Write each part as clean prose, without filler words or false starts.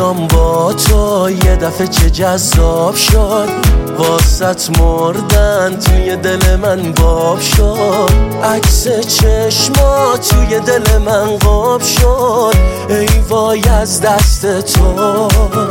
دنیام با تو یه دفعه چه جذاب شد، واسط مردن توی دل من باب شد، عکس چشما توی دل من قاب شد، ای وای از دست تو.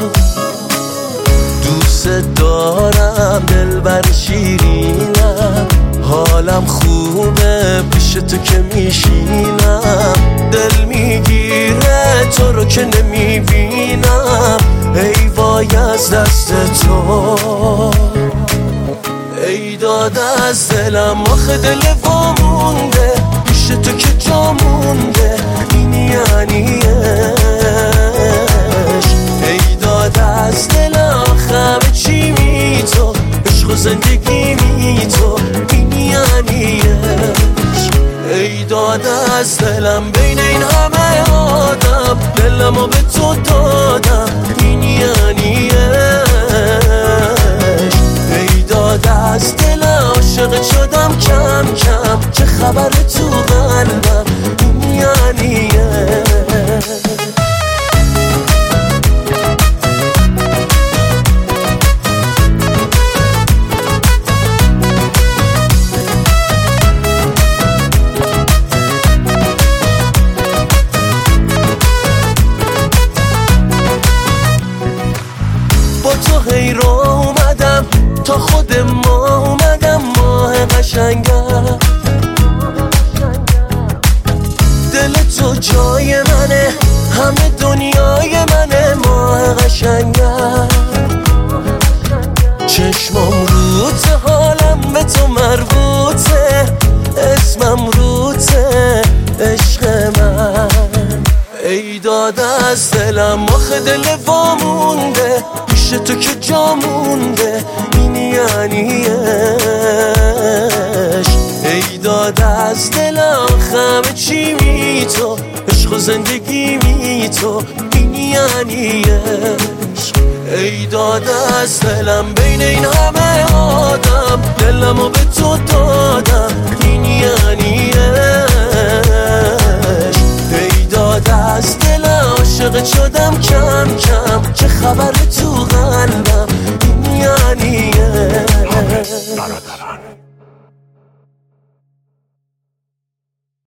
دوست دارم دلبر شیرینم، حالم خوبه پیش تو که میشینم، دل میگیره تو رو که نمیبینم، ای وای از دست تو. ای داد از دلم آخه دل وامونده، پیش تو که جا مونده، این یعنی عشق. ای داد از دلم آخه همه چی می تو، عشق و زندگی می تو، این یعنی عشق. ای داد از دلم بین این همه آدم، دلمو به تو دادم، این یعنی عشق. ای داد از دلم عاشقت شدم کم کم، چه خبر تو قلبم، این یعنی عشق. تو هی رو اومدم تا خود ما اومدم، ماه قشنگم. دل تو جای منه، همه دنیای منه، ماه قشنگم. چشمم روته، حالم به تو مربوطه، اسمم روته، عشق من. ای داد از دلم آخه دل وامونده، پیش تو که جا مونده، این یعنی عشق. ای داد از دلم همه چی می تو، عشق و زندگی می تو، این یعنی عشق. ای داد از دلم بین این همه آدم، دلمو به تو دادم، این یعنی عشق. ای داد از دلم عاشقت شدم کم کم، چه خبر تو قلبم، این یعنی عشق. برادران